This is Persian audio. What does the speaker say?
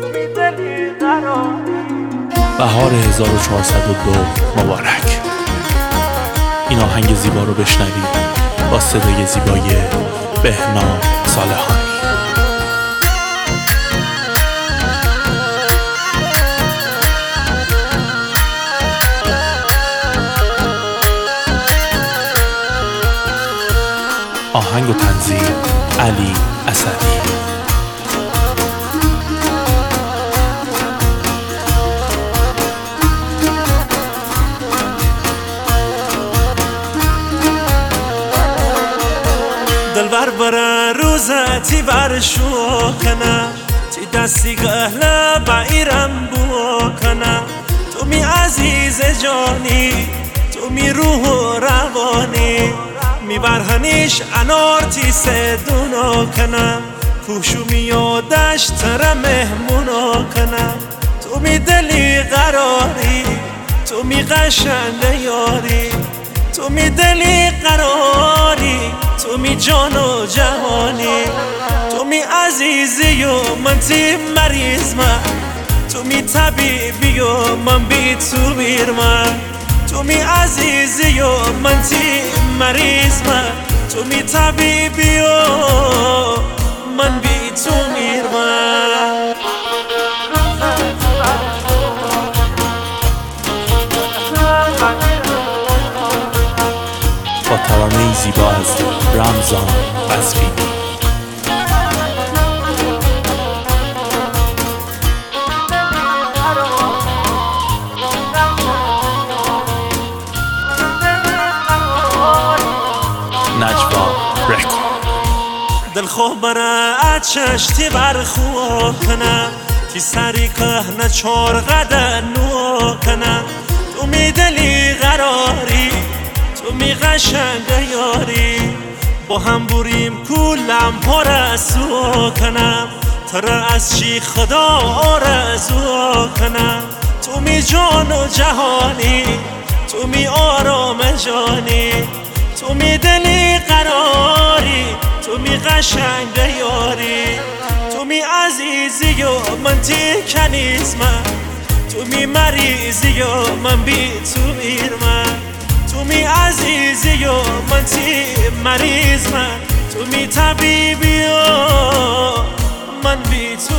بهار 1402 مبارک. این آهنگ زیبا رو بشنوید با صدای زیبای بهنام صالحانی. آهنگ و تنظیم علی اسدی. دلبر برا روزتی برشو کنه تی دستی گهله بعیرم بو کنه تو می عزیز جانی تو می روح و روانی می برهنیش انار تی سدونو کنه کوشو می یادش تر مهمونو کنه تو می دلی قراری تو می قشنگ یاری تو می دلی قراری تو می جان و جهانی تو می عزیزی و من تی مریض من تو می طبیبی و من بی تو بیرمن تو می عزیزی و من تی مریض من تو می طبیبی و من بی تو میرمن با ترانه زیبا از رمضان قزوینی. نجوا رکورد. دل خواه برا چشتی برخو کنه تی سری که نچار قدر نو کنه تو می دلی قراری تو می قشنگ یاری با هم بریم کولم پرسو کنم تر از چی خدا آرزو کنم تو می جان و جهانی تو می آرام جانی تو می دلی قراری تو می قشنگ یاری تو می عزیزی و من تی کنیز من تو می مریضی و من بی تو میرمن تو می عزیزی و من تی مریض من تو می طبیبی و من بی تو